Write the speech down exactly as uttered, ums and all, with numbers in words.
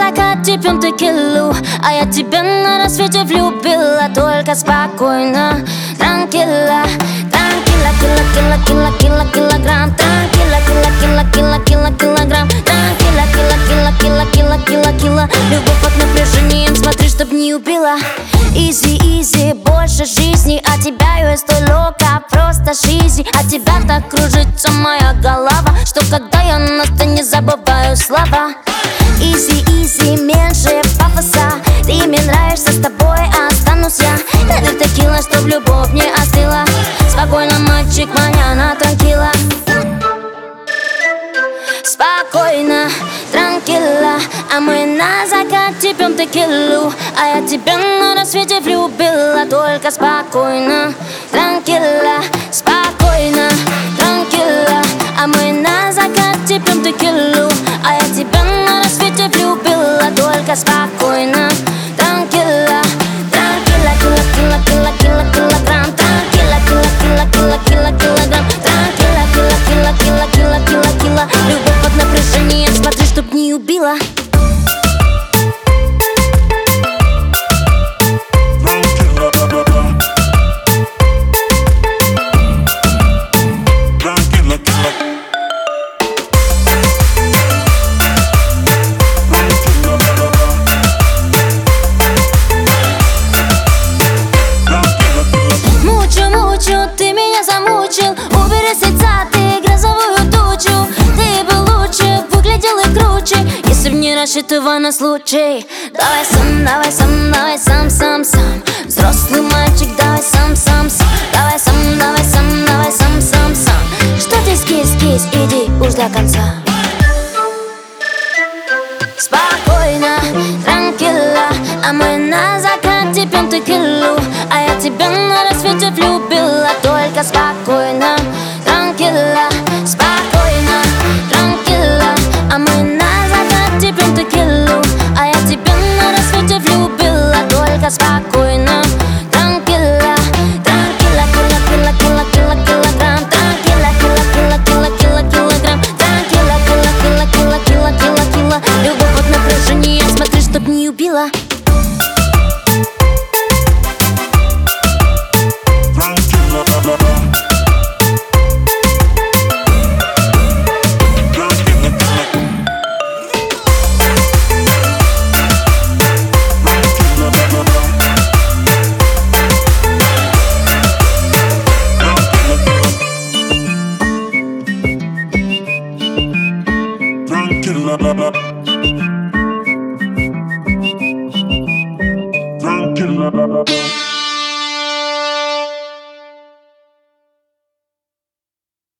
закате пьем текилу, а я тебя на рассвете влюбила. Только спокойно, транкила, транкила, кила, кила, кила, кила, килограмм, транкила, кила, кила, кила, кила, килограмм, транкила, кила, кила, кила, кила, кила, кила. Любовь под напряжением, смотри, чтоб не убила. Изи, изи, больше жизни, а тебя я стой лока, просто шизи. А тебя так кружится моя голова, что когда я на то не забываю слова. Изи, изи, меньше пафоса, ты мне нравишься, с тобой останусь я. Это текила, чтоб любовь не остыла. Спокойно, мальчик, маньяна, транкила. Спокойно, транкила, а мы на закате пьем текилу, а я тебя на рассвете влюбила. Только спокойно, транкила, спокойно, транкила, а мы на закате пьем текилу, а я тебя на рассвете влюбила. Только спокойно, транкила, транкила, кила, кила, кила, кила, килограмм, транкила, кила, кила, кила, кила, килограмм, транкила, кила, кила, кила, кила, кила, кила. Любовь под напряжением, смотри, чтоб не убила. Ты меня замучил, убери с лица ты грозовую тучу. Ты бы лучше выглядел и круче, если б не рассчитывай на случай. Давай сам, давай сам, давай сам, сам, сам. Взрослый мальчик, давай сам, сам, сам. Давай сам, давай сам, давай сам, сам, сам. Что ты скис, кис, иди уж до конца. Спокойно, транкила, а мы на закате пьем текилу, а я тебя на рассвете влюбила. Только спокойно, транкила, спокойно, транкила, а мы на закате пьем текилу, а я тебя на рассвете влюбила. Только спокойно, транкила, транкила, кила, кила, кила, кила, килограмм, транкила, кила, кила, кила, кила, килограмм, транкила, кила, кила, кила, кила, кила, кила. Любовь под напряжением, смотри, чтоб не убила. Tranquila,